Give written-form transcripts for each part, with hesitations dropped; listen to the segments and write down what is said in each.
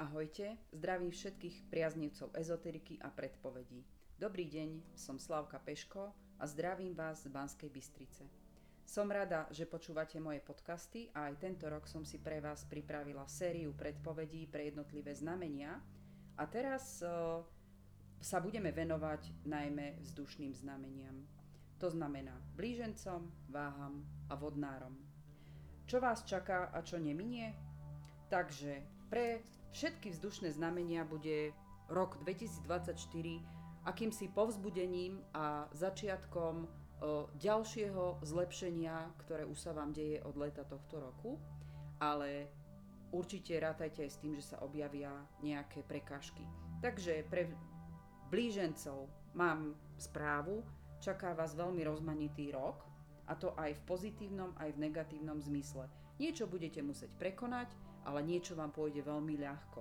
Ahojte, zdravím všetkých priaznivcov ezoteriky a predpovedí. Dobrý deň, som Slavka Peško a zdravím vás z Banskej Bystrice. Som rada, že počúvate moje podcasty a aj tento rok som si pre vás pripravila sériu predpovedí pre jednotlivé znamenia a teraz sa budeme venovať najmä vzdušným znameniam. To znamená blížencom, váham a vodnárom. Čo vás čaká a čo neminie? Takže pre všetky vzdušné znamenia bude rok 2024 akýmsi povzbudením a začiatkom ďalšieho zlepšenia, ktoré už sa vám deje od leta tohto roku, ale určite rátajte aj s tým, že sa objavia nejaké prekážky. Takže pre blížencov mám správu, čaká vás veľmi rozmanitý rok, a to aj v pozitívnom, aj v negatívnom zmysle. Niečo budete musieť prekonať, ale niečo vám pôjde veľmi ľahko.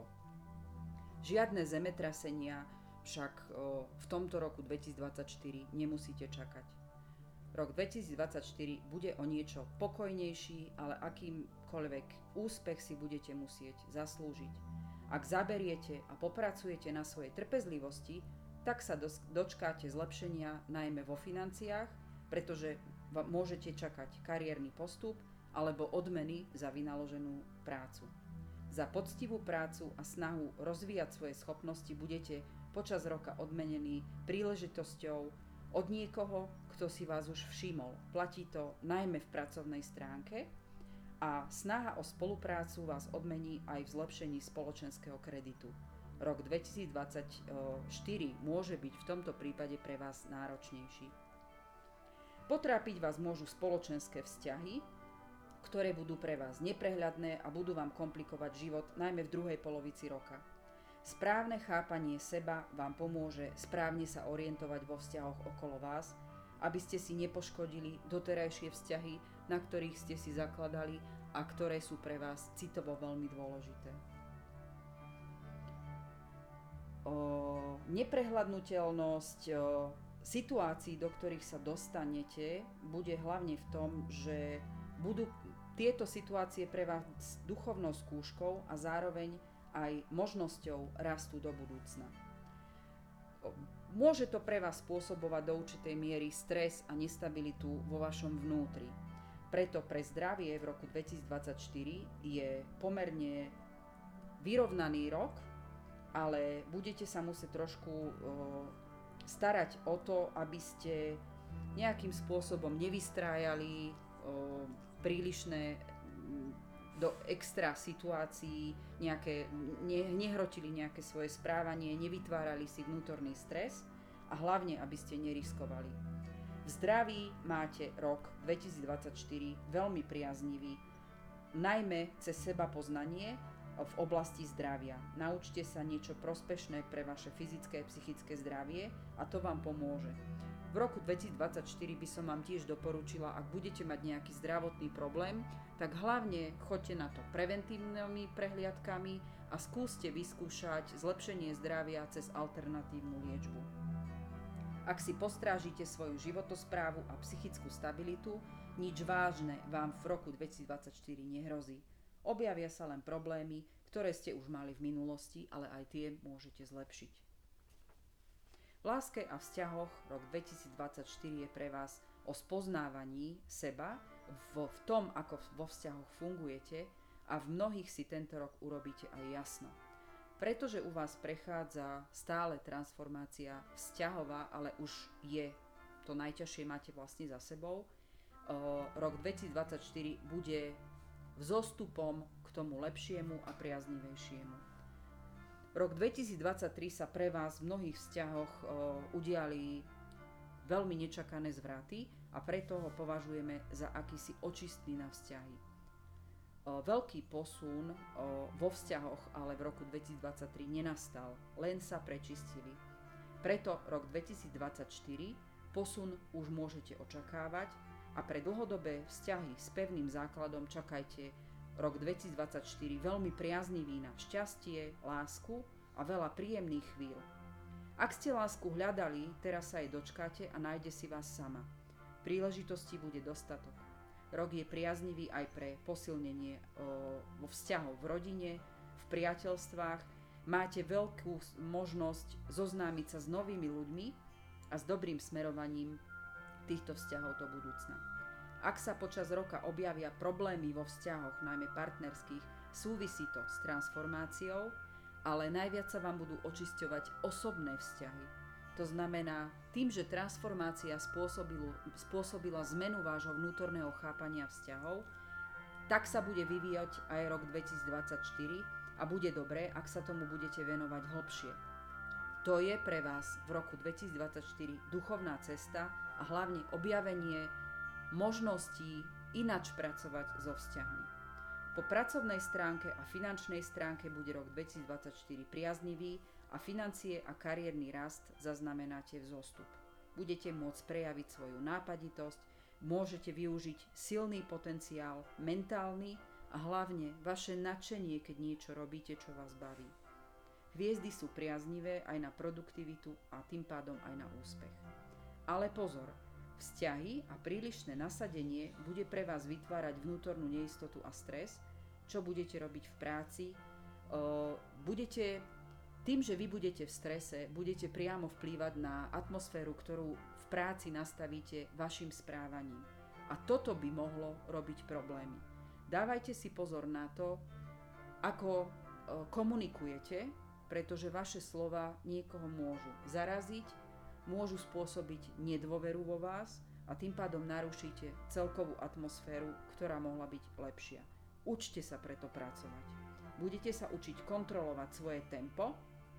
Žiadne zemetrasenia však v tomto roku 2024 nemusíte čakať. Rok 2024 bude o niečo pokojnejší, ale akýmkoľvek úspech si budete musieť zaslúžiť. Ak zaberiete a popracujete na svojej trpezlivosti, tak sa dočkáte zlepšenia najmä vo financiách, pretože môžete čakať kariérny postup alebo odmeny za vynaloženú prácu. Za poctivú prácu a snahu rozvíjať svoje schopnosti budete počas roka odmenení príležitosťou od niekoho, kto si vás už všimol. Platí to najmä v pracovnej stránke a snaha o spoluprácu vás odmení aj v zlepšení spoločenského kreditu. Rok 2024 môže byť v tomto prípade pre vás náročnejší. Potrápiť vás môžu spoločenské vzťahy, ktoré budú pre vás neprehľadné a budú vám komplikovať život najmä v druhej polovici roka. Správne chápanie seba vám pomôže správne sa orientovať vo vzťahoch okolo vás, aby ste si nepoškodili doterajšie vzťahy, na ktorých ste si zakladali a ktoré sú pre vás citovo veľmi dôležité. Neprehľadnuteľnosť situácií, do ktorých sa dostanete, bude hlavne v tom, že budú tieto situácie pre vás duchovnou skúškou a zároveň aj možnosťou rastu do budúcna. Môže to pre vás spôsobovať do určitej miery stres a nestabilitu vo vašom vnútri. Preto pre zdravie v roku 2024 je pomerne vyrovnaný rok, ale budete sa musieť trošku starať o to, aby ste nejakým spôsobom nevystrájali prílišné do extra situácií, nehrotili nejaké svoje správanie, nevytvárali si vnútorný stres a hlavne, aby ste neriskovali. V zdraví máte rok 2024 veľmi priaznivý, najmä cez seba poznanie v oblasti zdravia. Naučte sa niečo prospešné pre vaše fyzické a psychické zdravie a to vám pomôže. V roku 2024 by som vám tiež doporučila, ak budete mať nejaký zdravotný problém, tak hlavne choďte na to preventívnymi prehliadkami a skúste vyskúšať zlepšenie zdravia cez alternatívnu liečbu. Ak si postrážite svoju životosprávu a psychickú stabilitu, nič vážne vám v roku 2024 nehrozí. Objavia sa len problémy, ktoré ste už mali v minulosti, ale aj tie môžete zlepšiť. V láske a vzťahoch rok 2024 je pre vás o spoznávaní seba v tom, ako vo vzťahoch fungujete a v mnohých si tento rok urobíte aj jasno. Pretože u vás prechádza stále transformácia vzťahová, ale už je to najťažšie máte vlastne za sebou, rok 2024 bude vzostupom k tomu lepšiemu a priaznivejšiemu. Rok 2023 sa pre vás v mnohých vzťahoch udiali veľmi nečakané zvraty a preto ho považujeme za akýsi očistný na vzťahy. Veľký posun vo vzťahoch ale v roku 2023 nenastal, len sa prečistili. Preto rok 2024 posun už môžete očakávať a pre dlhodobé vzťahy s pevným základom čakajte rok 2024 veľmi priaznivý na šťastie, lásku a veľa príjemných chvíľ. Ak ste lásku hľadali, teraz sa jej dočkáte a nájde si vás sama. Príležitostí bude dostatok. Rok je priaznivý aj pre posilnenie vo vzťahoch v rodine, v priateľstvách Máte veľkú možnosť zoznámiť sa s novými ľuďmi a s dobrým smerovaním týchto vzťahov do budúcna. Ak sa počas roka objavia problémy vo vzťahoch, najmä partnerských, súvisí to s transformáciou, ale najviac sa vám budú očisťovať osobné vzťahy. To znamená, tým, že transformácia spôsobila zmenu vášho vnútorného chápania vzťahov, tak sa bude vyvíjať aj rok 2024 a bude dobré, ak sa tomu budete venovať hlbšie. To je pre vás v roku 2024 duchovná cesta a hlavne objavenie možností ináč pracovať so vzťahmi. Po pracovnej stránke a finančnej stránke bude rok 2024 priaznivý a financie a kariérny rast zaznamenáte vzostup. Budete môcť prejaviť svoju nápaditosť, môžete využiť silný potenciál mentálny a hlavne vaše nadšenie, keď niečo robíte, čo vás baví. Hviezdy sú priaznivé aj na produktivitu a tým pádom aj na úspech. Ale pozor, vzťahy a prílišné nasadenie bude pre vás vytvárať vnútornú neistotu a stres, čo budete robiť v práci. Tým, že vy budete v strese, budete priamo vplývať na atmosféru, ktorú v práci nastavíte vašim správaním. A toto by mohlo robiť problémy. Dávajte si pozor na to, ako komunikujete, pretože vaše slova niekoho môžu zaraziť, môžu spôsobiť nedôveru vo vás a tým pádom narušíte celkovú atmosféru, ktorá mohla byť lepšia. Učte sa preto pracovať. Budete sa učiť kontrolovať svoje tempo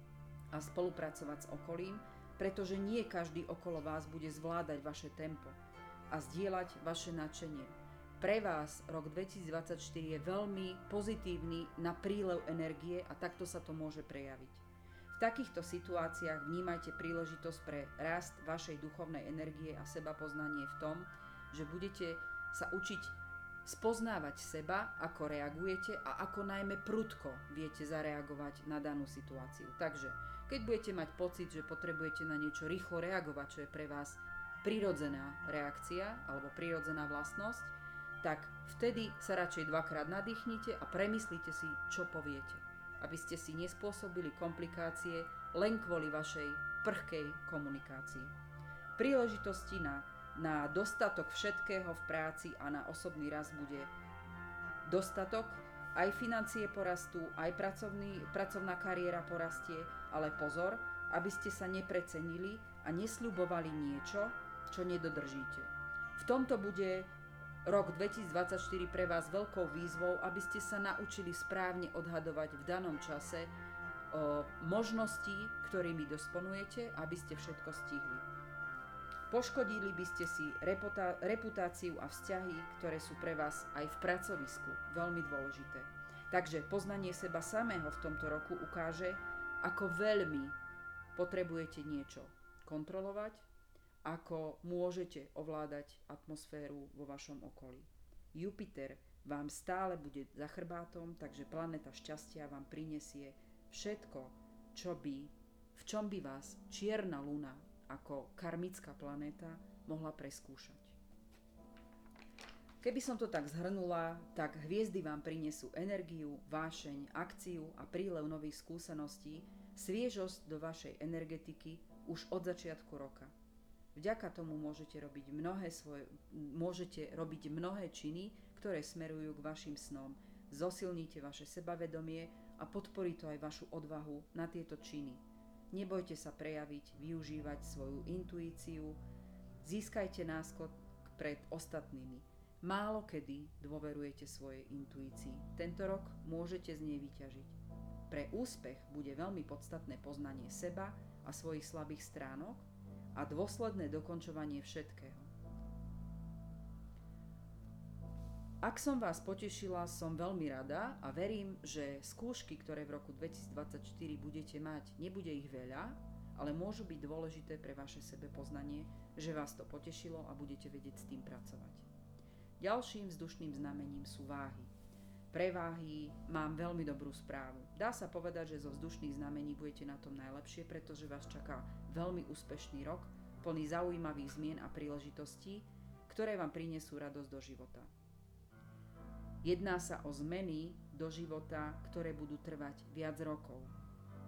a spolupracovať s okolím, pretože nie každý okolo vás bude zvládať vaše tempo a zdieľať vaše nadšenie. Pre vás rok 2024 je veľmi pozitívny na prílev energie a takto sa to môže prejaviť. V takýchto situáciách vnímajte príležitosť pre rast vašej duchovnej energie a sebapoznanie v tom, že budete sa učiť spoznávať seba, ako reagujete a ako najmä prudko viete zareagovať na danú situáciu. Takže, keď budete mať pocit, že potrebujete na niečo rýchlo reagovať, čo je pre vás prirodzená reakcia alebo prirodzená vlastnosť, tak vtedy sa radšej dvakrát nadýchnite a premyslite si, čo poviete, aby ste si nespôsobili komplikácie len kvôli vašej prchkej komunikácii. Príležitosti na dostatok všetkého v práci a na osobný rast bude dostatok, aj financie porastú, aj pracovná kariéra porastie, ale pozor, aby ste sa neprecenili a nesľubovali niečo, čo nedodržíte. V tomto bude rok 2024 pre vás veľkou výzvou, aby ste sa naučili správne odhadovať v danom čase možnosti, ktorými disponujete, aby ste všetko stihli. Poškodili by ste si reputáciu a vzťahy, ktoré sú pre vás aj v pracovisku veľmi dôležité. Takže poznanie seba samého v tomto roku ukáže, ako veľmi potrebujete niečo kontrolovať, ako môžete ovládať atmosféru vo vašom okolí. Jupiter vám stále bude za chrbátom, takže planéta šťastia vám prinesie všetko, v čom by vás čierna luna ako karmická planéta mohla preskúšať. Keby som to tak zhrnula, tak hviezdy vám prinesú energiu, vášeň, akciu a prílev nových skúseností, sviežosť do vašej energetiky už od začiatku roka. Vďaka tomu môžete robiť mnohé činy, ktoré smerujú k vašim snom. Zosilníte vaše sebavedomie a podporí to aj vašu odvahu na tieto činy. Nebojte sa prejaviť, využívať svoju intuíciu, získajte náskok pred ostatnými. Málo kedy dôverujete svojej intuícii. Tento rok môžete z nej vyťažiť. Pre úspech bude veľmi podstatné poznanie seba a svojich slabých stránok a dôsledné dokončovanie všetkého. Ak som vás potešila, som veľmi rada a verím, že skúšky, ktoré v roku 2024 budete mať, nebude ich veľa, ale môžu byť dôležité pre vaše sebepoznanie, že vás to potešilo a budete vedieť s tým pracovať. Ďalším vzdušným znamením sú váhy. Pre váhy mám veľmi dobrú správu. Dá sa povedať, že zo vzdušných znamení budete na tom najlepšie, pretože vás čaká veľmi úspešný rok, plný zaujímavých zmien a príležitostí, ktoré vám prinesú radosť do života. Jedná sa o zmeny do života, ktoré budú trvať viac rokov.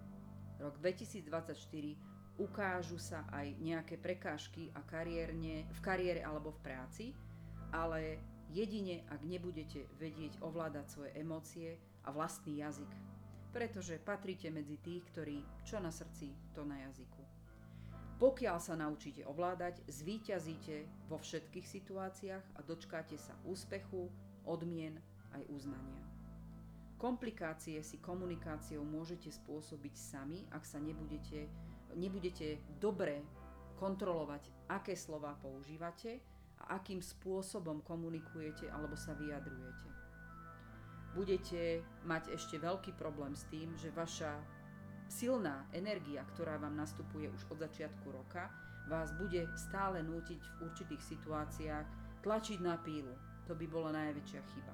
Rok 2024 ukážu sa aj nejaké prekážky v kariére alebo v práci, ale jedine ak nebudete vedieť ovládať svoje emócie a vlastný jazyk, pretože patríte medzi tých, ktorí čo na srdci, to na jazyku. Pokiaľ sa naučíte ovládať, zvíťazíte vo všetkých situáciách a dočkáte sa úspechu, odmien aj uznania. Komplikácie si komunikáciou môžete spôsobiť sami, ak sa nebudete dobre kontrolovať, aké slová používate a akým spôsobom komunikujete alebo sa vyjadrujete. Budete mať ešte veľký problém s tým, že vaša silná energia, ktorá vám nastupuje už od začiatku roka, vás bude stále nútiť v určitých situáciách tlačiť na pílu. To by bola najväčšia chyba.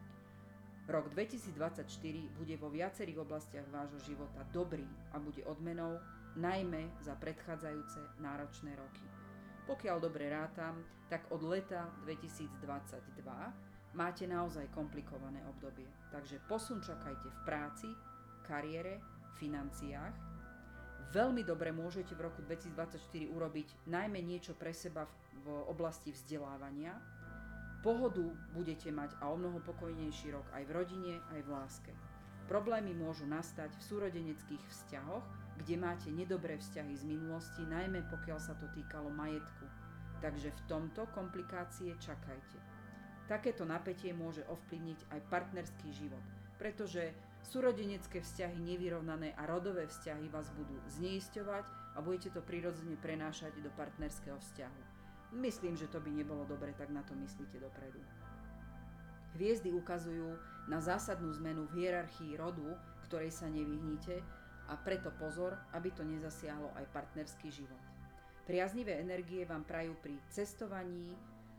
Rok 2024 bude vo viacerých oblastiach vášho života dobrý a bude odmenou najmä za predchádzajúce náročné roky. Pokiaľ dobre rátam, tak od leta 2022 máte naozaj komplikované obdobie. Takže posun čakajte v práci, kariére, financiách. Veľmi dobre môžete v roku 2024 urobiť najmä niečo pre seba v oblasti vzdelávania. Pohodu budete mať a omnoho pokojnejší rok aj v rodine, aj v láske. Problémy môžu nastať v súrodeneckých vzťahoch, kde máte nedobré vzťahy z minulosti, najmä pokiaľ sa to týkalo majetku. Takže v tomto komplikácie čakajte. Takéto napätie môže ovplyvniť aj partnerský život, pretože súrodenecké vzťahy nevyrovnané a rodové vzťahy vás budú zneisťovať a budete to prirodzene prenášať do partnerského vzťahu. Myslím, že to by nebolo dobre, tak na to myslíte dopredu. Hviezdy ukazujú na zásadnú zmenu v hierarchii rodu, ktorej sa nevyhnite, a preto pozor, aby to nezasiahlo aj partnerský život. Priaznivé energie vám prajú pri cestovaní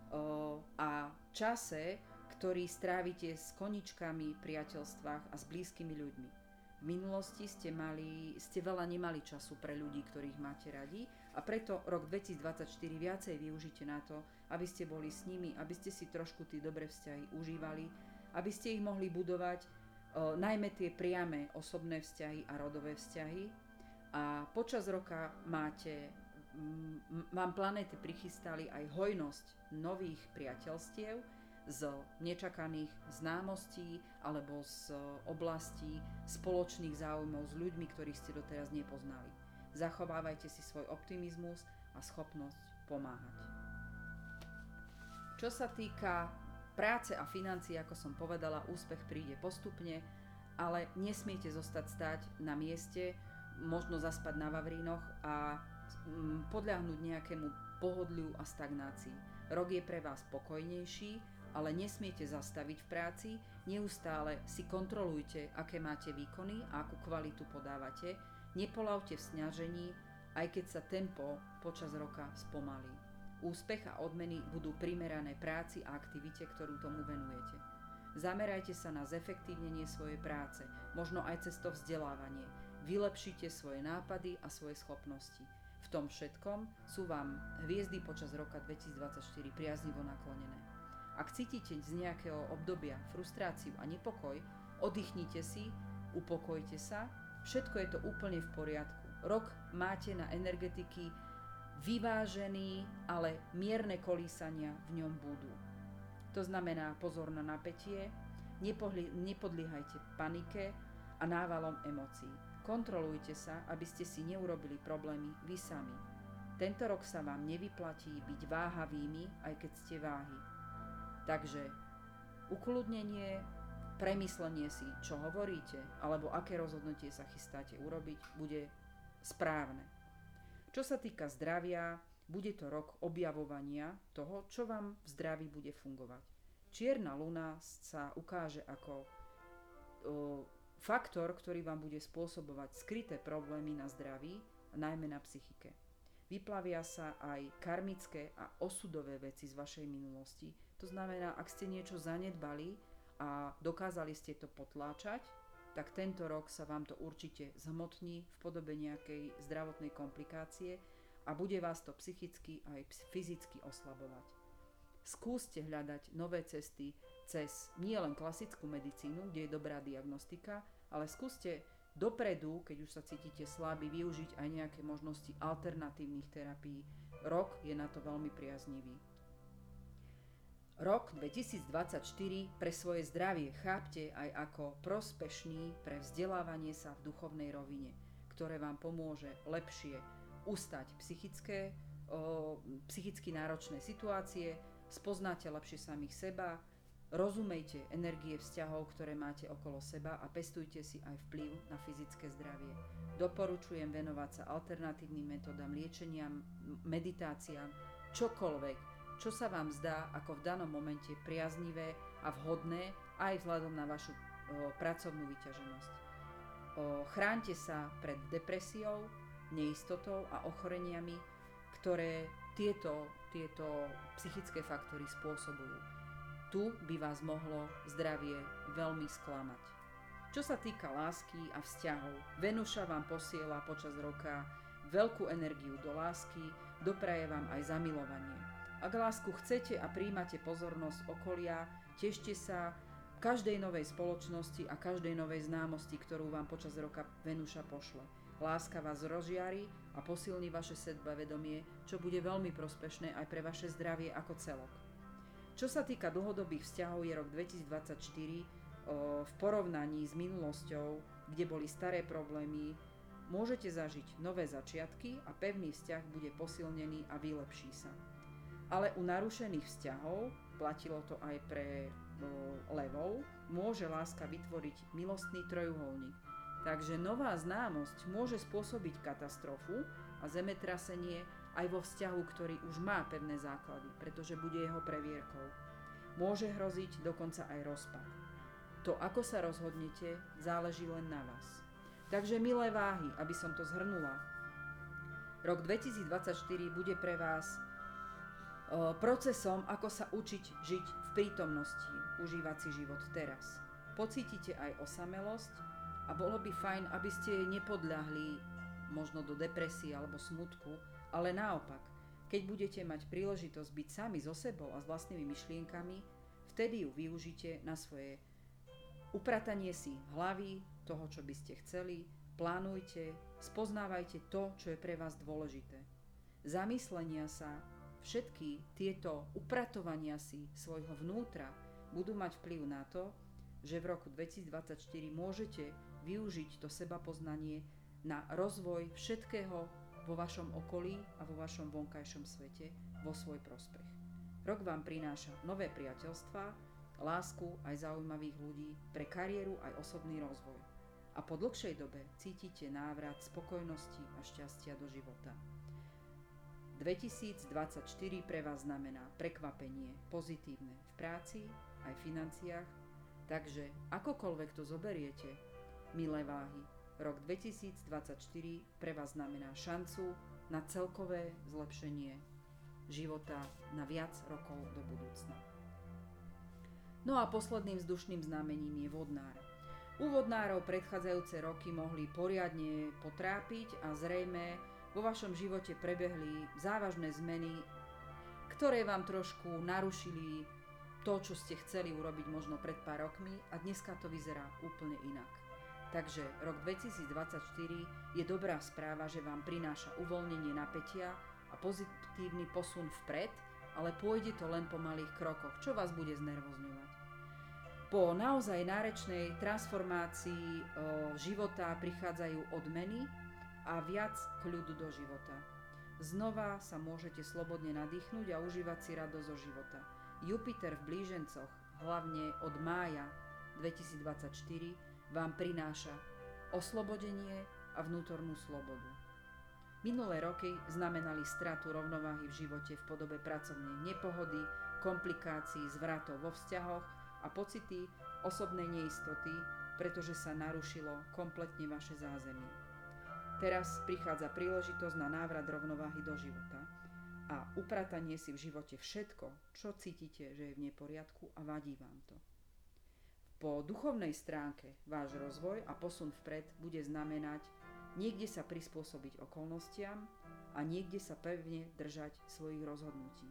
a čase, ktorý strávite s koničkami, priateľstvách a s blízkymi ľuďmi. V minulosti ste veľa nemali času pre ľudí, ktorých máte radi, a preto rok 2024 viacej využite na to, aby ste boli s nimi, aby ste si trošku tie dobré vzťahy užívali, aby ste ich mohli budovať, najmä tie priame osobné vzťahy a rodové vzťahy. A počas roka vám planéty prichystali aj hojnosť nových priateľstiev z nečakaných známostí alebo z oblastí spoločných záujmov s ľuďmi, ktorých ste doteraz nepoznali. Zachovávajte si svoj optimizmus a schopnosť pomáhať. Čo sa týka práce a financií, ako som povedala, úspech príde postupne, ale nesmiete zostať stáť na mieste, možno zaspať na vavrínoch a podľahnúť nejakému pohodliu a stagnácii. Rok je pre vás pokojnejší, ale nesmiete zastaviť v práci, neustále si kontrolujte, aké máte výkony a akú kvalitu podávate. Nepoľavte v snažení, aj keď sa tempo počas roka spomalí. Úspech a odmeny budú primerané práci a aktivite, ktorú tomu venujete. Zamerajte sa na zefektívnenie svojej práce, možno aj cez to vzdelávanie. Vylepšite svoje nápady a svoje schopnosti. V tom všetkom sú vám hviezdy počas roka 2024 priaznivo naklonené. Ak cítite z nejakého obdobia frustráciu a nepokoj, oddychnite si, upokojte sa. Všetko je to úplne v poriadku. Rok máte na energetiky vyvážený, ale mierne kolísania v ňom budú. To znamená pozor na napätie, nepodliehajte panike a návalom emócií. Kontrolujte sa, aby ste si neurobili problémy vy sami. Tento rok sa vám nevyplatí byť váhavými, aj keď ste váhy. Takže ukľudnenie, premyslenie si, čo hovoríte, alebo aké rozhodnutie sa chystáte urobiť, bude správne. Čo sa týka zdravia, bude to rok objavovania toho, čo vám v zdraví bude fungovať. Čierna luna sa ukáže ako faktor, ktorý vám bude spôsobovať skryté problémy na zdraví, najmä na psychike. Vyplavia sa aj karmické a osudové veci z vašej minulosti. To znamená, ak ste niečo zanedbali a dokázali ste to potláčať, tak tento rok sa vám to určite zhmotní v podobe nejakej zdravotnej komplikácie a bude vás to psychicky aj fyzicky oslabovať. Skúste hľadať nové cesty cez nielen klasickú medicínu, kde je dobrá diagnostika, ale skúste dopredu, keď už sa cítite slabí, využiť aj nejaké možnosti alternatívnych terapií. Rok je na to veľmi priaznivý. Rok 2024 pre svoje zdravie chápte aj ako prospešný pre vzdelávanie sa v duchovnej rovine, ktoré vám pomôže lepšie ustať psychicky náročné situácie, spoznáte lepšie samých seba, rozumejte energie vzťahov, ktoré máte okolo seba a pestujte si aj vplyv na fyzické zdravie. Doporučujem venovať sa alternatívnym metódam liečenia, meditáciám, čokoľvek, čo sa vám zdá ako v danom momente priaznivé a vhodné aj vzhľadom na vašu pracovnú vyťaženosť. Chráňte sa pred depresiou, neistotou a ochoreniami, ktoré tieto psychické faktory spôsobujú. Tu by vás mohlo zdravie veľmi sklamať. Čo sa týka lásky a vzťahov, Venuša vám posiela počas roka veľkú energiu do lásky, dopraje vám aj zamilovanie. Ak lásku chcete a príjmate pozornosť okolia, tešte sa každej novej spoločnosti a každej novej známosti, ktorú vám počas roka Venuša pošle. Láska vás rozžiari a posilní vaše sebavedomie, čo bude veľmi prospešné aj pre vaše zdravie ako celok. Čo sa týka dlhodobých vzťahov, je rok 2024 v porovnaní s minulosťou, kde boli staré problémy, môžete zažiť nové začiatky a pevný vzťah bude posilnený a vylepší sa. Ale u narušených vzťahov, platilo to aj pre levov, môže láska vytvoriť milostný trojuholník. Takže nová známosť môže spôsobiť katastrofu a zemetrasenie aj vo vzťahu, ktorý už má pevné základy, pretože bude jeho previerkou. Môže hroziť dokonca aj rozpad. To, ako sa rozhodnete, záleží len na vás. Takže milé váhy, aby som to zhrnula, rok 2024 bude pre vás procesom, ako sa učiť žiť v prítomnosti, užívať si život teraz. Pocítite aj osamelosť a bolo by fajn, aby ste nepodľahli možno do depresie alebo smutku, ale naopak, keď budete mať príležitosť byť sami so sebou a s vlastnými myšlienkami, vtedy ju využite na svoje upratanie si hlavy, toho, čo by ste chceli, plánujte, spoznávajte to, čo je pre vás dôležité. Zamyslenia sa, všetky tieto upratovania si svojho vnútra budú mať vplyv na to, že v roku 2024 môžete využiť to sebapoznanie na rozvoj všetkého vo vašom okolí a vo vašom vonkajšom svete vo svoj prospech. Rok vám prináša nové priateľstvá, lásku aj zaujímavých ľudí, pre kariéru aj osobný rozvoj. A po dlhšej dobe cítite návrat spokojnosti a šťastia do života. 2024 pre vás znamená prekvapenie pozitívne v práci aj financiách, takže akokoľvek to zoberiete, milé váhy, rok 2024 pre vás znamená šancu na celkové zlepšenie života na viac rokov do budúcna. No a posledným vzdušným znamením je vodnár. U vodnárov predchádzajúce roky mohli poriadne potrápiť a zrejme vo vašom živote prebehli závažné zmeny, ktoré vám trošku narušili to, čo ste chceli urobiť možno pred pár rokmi a dneska to vyzerá úplne inak. Takže rok 2024 je dobrá správa, že vám prináša uvoľnenie napätia a pozitívny posun vpred, ale pôjde to len po malých krokoch, čo vás bude znervozňovať. Po naozaj náročnej transformácii života prichádzajú odmeny a viac kľudu do života. Znova sa môžete slobodne nadýchnuť a užívať si radosť zo života. Jupiter v blížencoch, hlavne od mája 2024, vám prináša oslobodenie a vnútornú slobodu. Minulé roky znamenali stratu rovnováhy v živote v podobe pracovnej nepohody, komplikácií, zvratov vo vzťahoch a pocity osobnej neistoty, pretože sa narušilo kompletne vaše zázemie. Teraz prichádza príležitosť na návrat rovnováhy do života a upratanie si v živote všetko, čo cítite, že je v neporiadku a vadí vám to. Po duchovnej stránke váš rozvoj a posun vpred bude znamenať niekde sa prispôsobiť okolnostiam a niekde sa pevne držať svojich rozhodnutí.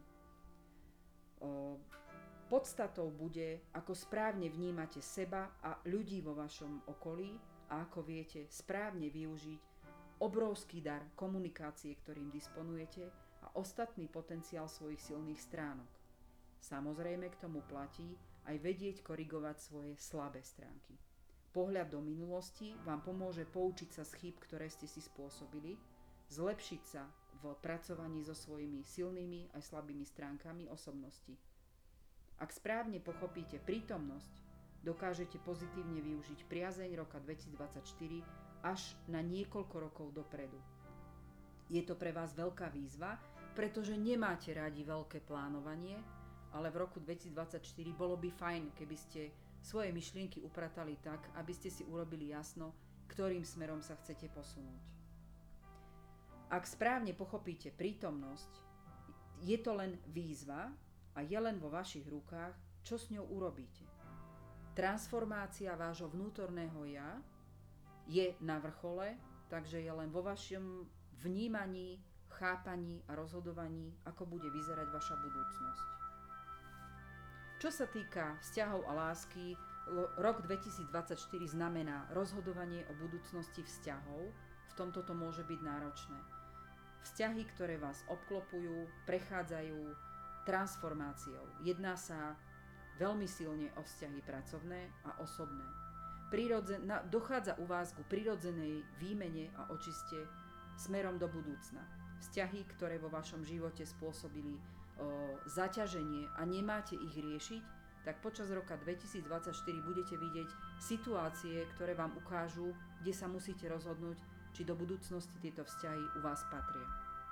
Podstatou bude, ako správne vnímate seba a ľudí vo vašom okolí a ako viete správne využiť obrovský dar komunikácie, ktorým disponujete a ostatný potenciál svojich silných stránok. Samozrejme k tomu platí aj vedieť korigovať svoje slabé stránky. Pohľad do minulosti vám pomôže poučiť sa z chýb, ktoré ste si spôsobili, zlepšiť sa v pracovaní so svojimi silnými aj slabými stránkami osobnosti. Ak správne pochopíte prítomnosť, dokážete pozitívne využiť priazeň roka 2024 až na niekoľko rokov dopredu. Je to pre vás veľká výzva, pretože nemáte radi veľké plánovanie, ale v roku 2024 bolo by fajn, keby ste svoje myšlienky upratali tak, aby ste si urobili jasno, ktorým smerom sa chcete posunúť. Ak správne pochopíte prítomnosť, je to len výzva a je len vo vašich rukách, čo s ňou urobíte. Transformácia vášho vnútorného ja je na vrchole, takže je len vo vašom vnímaní, chápaní a rozhodovaní, ako bude vyzerať vaša budúcnosť. Čo sa týka vzťahov a lásky, rok 2024 znamená rozhodovanie o budúcnosti vzťahov, v tomto to môže byť náročné. Vzťahy, ktoré vás obklopujú, prechádzajú transformáciou. Jedná sa veľmi silne o vzťahy pracovné a osobné. Dochádza u vás ku prirodzenej výmene a očiste smerom do budúcna. Vzťahy, ktoré vo vašom živote spôsobili zaťaženie a nemáte ich riešiť, tak počas roka 2024 budete vidieť situácie, ktoré vám ukážu, kde sa musíte rozhodnúť, či do budúcnosti tieto vzťahy u vás patria.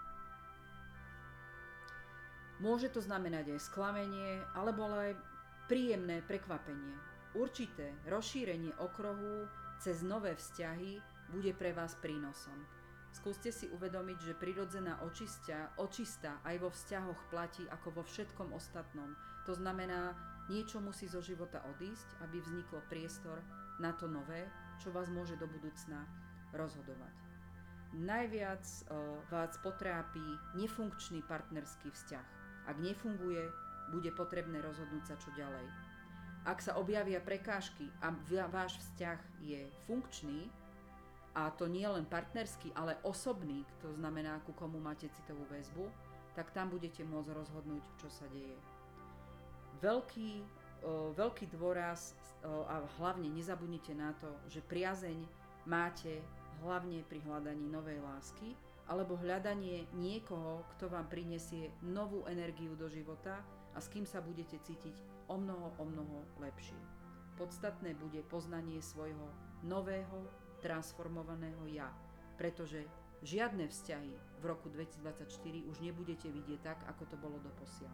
Môže to znamenať aj sklamenie, alebo aj príjemné prekvapenie. Určité rozšírenie okruhu cez nové vzťahy bude pre vás prínosom. Skúste si uvedomiť, že prirodzená očista aj vo vzťahoch platí ako vo všetkom ostatnom. To znamená, niečo musí zo života odísť, aby vzniklo priestor na to nové, čo vás môže do budúcna rozhodovať. Najviac vás potrápi nefunkčný partnerský vzťah. Ak nefunguje, bude potrebné rozhodnúť sa čo ďalej. Ak sa objavia prekážky a váš vzťah je funkčný, a to nie len partnerský, ale osobný, to znamená, ku komu máte citovú väzbu, tak tam budete môcť rozhodnúť, čo sa deje. Veľký dôraz a hlavne nezabudnite na to, že priazeň máte hlavne pri hľadaní novej lásky alebo hľadanie niekoho, kto vám prinesie novú energiu do života a s kým sa budete cítiť o mnoho lepšie. Podstatné bude poznanie svojho nového transformovaného ja, pretože žiadne vzťahy v roku 2024 už nebudete vidieť tak, ako to bolo doposiaľ.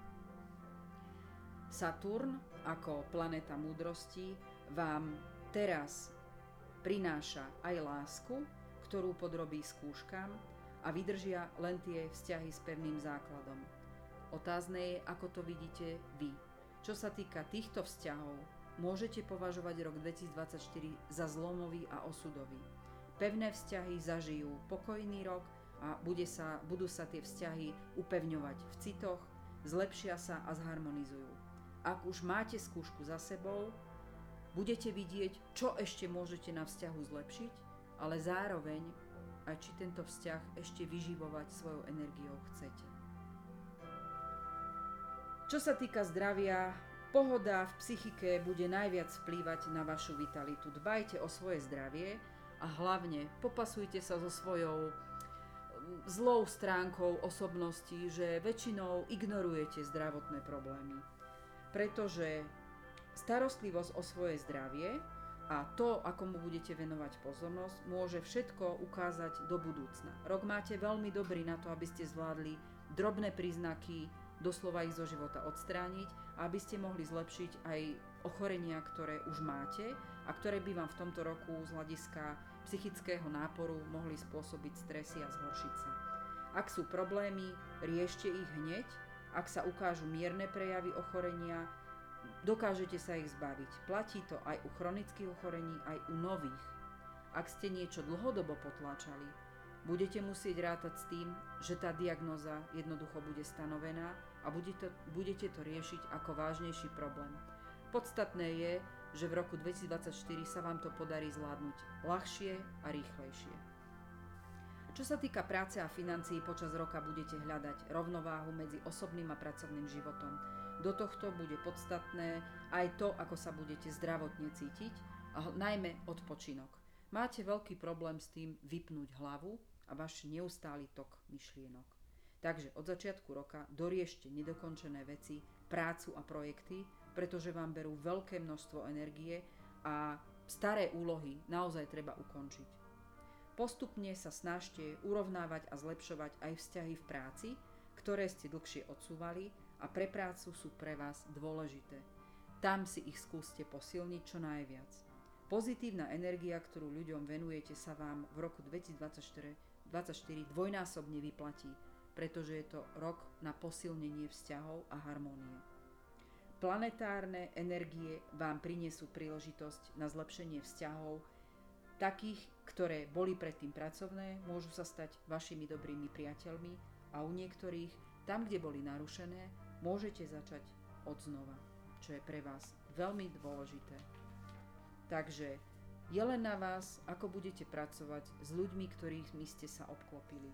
Saturn ako planéta múdrosti vám teraz prináša aj lásku, ktorú podrobí skúškam a vydržia len tie vzťahy s pevným základom. Otázne je, ako to vidíte vy. Čo sa týka týchto vzťahov, môžete považovať rok 2024 za zlomový a osudový. Pevné vzťahy zažijú pokojný rok a budú sa tie vzťahy upevňovať v citoch, zlepšia sa a zharmonizujú. Ak už máte skúšku za sebou, budete vidieť, čo ešte môžete na vzťahu zlepšiť, ale zároveň aj či tento vzťah ešte vyživovať svojou energiou chcete. Čo sa týka zdravia, pohoda v psychike bude najviac vplývať na vašu vitalitu. Dbajte o svoje zdravie a hlavne popasujte sa so svojou zlou stránkou osobnosti, že väčšinou ignorujete zdravotné problémy. Pretože starostlivosť o svoje zdravie a to, ako mu budete venovať pozornosť, môže všetko ukázať do budúcna. Rok máte veľmi dobrý na to, aby ste zvládli drobné príznaky, doslova ich zo života odstrániť, aby ste mohli zlepšiť aj ochorenia, ktoré už máte a ktoré by vám v tomto roku z hľadiska psychického náporu mohli spôsobiť stresy a zhoršiť sa. Ak sú problémy, riešte ich hneď. Ak sa ukážu mierne prejavy ochorenia, dokážete sa ich zbaviť. Platí to aj u chronických ochorení, aj u nových. Ak ste niečo dlhodobo potláčali, budete musieť rátať s tým, že tá diagnóza jednoducho bude stanovená a budete to riešiť ako vážnejší problém. Podstatné je, že v roku 2024 sa vám to podarí zvládnuť ľahšie a rýchlejšie. Čo sa týka práce a financií, počas roka budete hľadať rovnováhu medzi osobným a pracovným životom. Do tohto bude podstatné aj to, ako sa budete zdravotne cítiť a najmä odpočinok. Máte veľký problém s tým vypnúť hlavu a váš neustály tok myšlienok. Takže od začiatku roka doriešte nedokončené veci, prácu a projekty, pretože vám berú veľké množstvo energie a staré úlohy naozaj treba ukončiť. Postupne sa snažte urovnávať a zlepšovať aj vzťahy v práci, ktoré ste dlhšie odsúvali a pre prácu sú pre vás dôležité. Tam si ich skúste posilniť čo najviac. Pozitívna energia, ktorú ľuďom venujete, sa vám v roku 2024 dvojnásobne vyplatí, pretože je to rok na posilnenie vzťahov a harmónie. Planetárne energie vám prinesú príležitosť na zlepšenie vzťahov, takých, ktoré boli predtým pracovné, môžu sa stať vašimi dobrými priateľmi a u niektorých, tam, kde boli narušené, môžete začať odznova, čo je pre vás veľmi dôležité. Takže je len na vás, ako budete pracovať s ľuďmi, ktorými ste sa obklopili.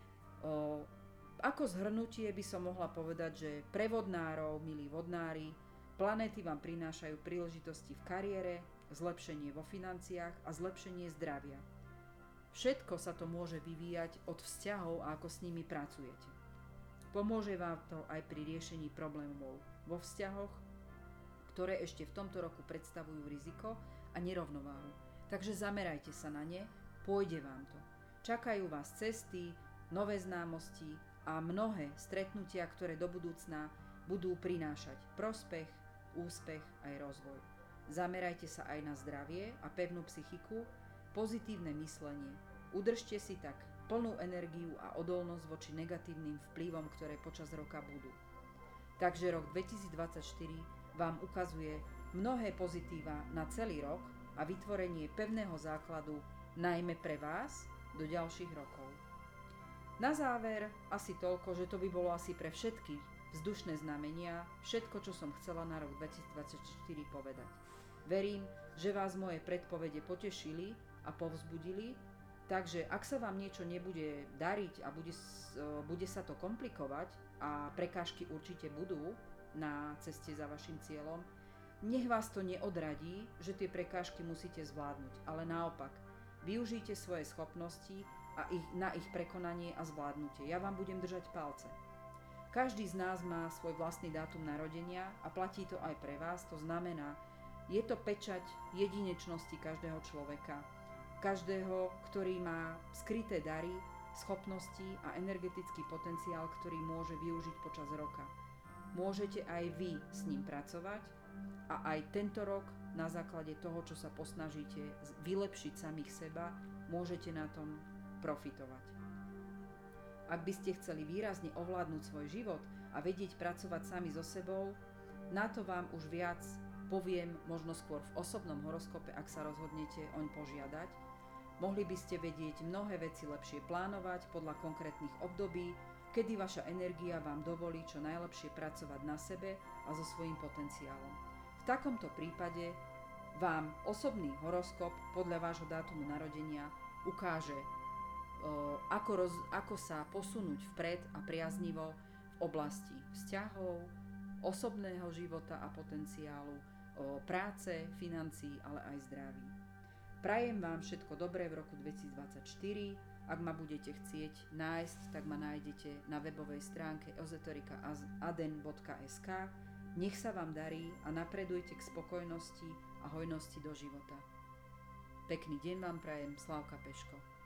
Ako zhrnutie by som mohla povedať, že pre vodnárov, milí vodnári, planéty vám prinášajú príležitosti v kariére, zlepšenie vo financiách a zlepšenie zdravia. Všetko sa to môže vyvíjať od vzťahov a ako s nimi pracujete. Pomôže vám to aj pri riešení problémov vo vzťahoch, ktoré ešte v tomto roku predstavujú riziko a nerovnováhu. Takže zamerajte sa na ne, pôjde vám to. Čakajú vás cesty, nové známosti a mnohé stretnutia, ktoré do budúcna budú prinášať prospech, úspech aj rozvoj. Zamerajte sa aj na zdravie a pevnú psychiku, pozitívne myslenie. Udržte si tak plnú energiu a odolnosť voči negatívnym vplyvom, ktoré počas roka budú. Takže rok 2024 vám ukazuje mnohé pozitíva na celý rok a vytvorenie pevného základu najmä pre vás do ďalších rokov. Na záver asi toľko, že to by bolo asi pre všetky vzdušné znamenia všetko, čo som chcela na rok 2024 povedať. Verím, že vás moje predpovede potešili a povzbudili, takže ak sa vám niečo nebude dariť a bude sa to komplikovať a prekážky určite budú na ceste za vašim cieľom, nech vás to neodradí, že tie prekážky musíte zvládnuť, ale naopak, využite svoje schopnosti a na ich prekonanie a zvládnutie. Ja vám budem držať palce. Každý z nás má svoj vlastný dátum narodenia a platí to aj pre vás, to znamená, je to pečať jedinečnosti každého človeka, každého, ktorý má skryté dary, schopnosti a energetický potenciál, ktorý môže využiť počas roka. Môžete aj vy s ním pracovať a aj tento rok na základe toho, čo sa posnažíte vylepšiť samých seba, môžete na tom profitovať. Ak by ste chceli výrazne ovládnuť svoj život a vedieť pracovať sami so sebou, na to vám už viac poviem možno skôr v osobnom horoskope, ak sa rozhodnete oň požiadať. Mohli by ste vedieť mnohé veci lepšie plánovať podľa konkrétnych období, kedy vaša energia vám dovolí čo najlepšie pracovať na sebe a so svojím potenciálom. V takomto prípade vám osobný horoskop podľa vášho dátumu narodenia ukáže, ako sa posunúť vpred a priaznivo v oblasti vzťahov, osobného života a potenciálu, práce, financií, ale aj zdraví. Prajem vám všetko dobré v roku 2024. Ak ma budete chcieť nájsť, tak ma nájdete na webovej stránke ezoterikaaden.sk. Nech sa vám darí a napredujte k spokojnosti a hojnosti do života. Pekný deň vám prajem, Slávka Peško.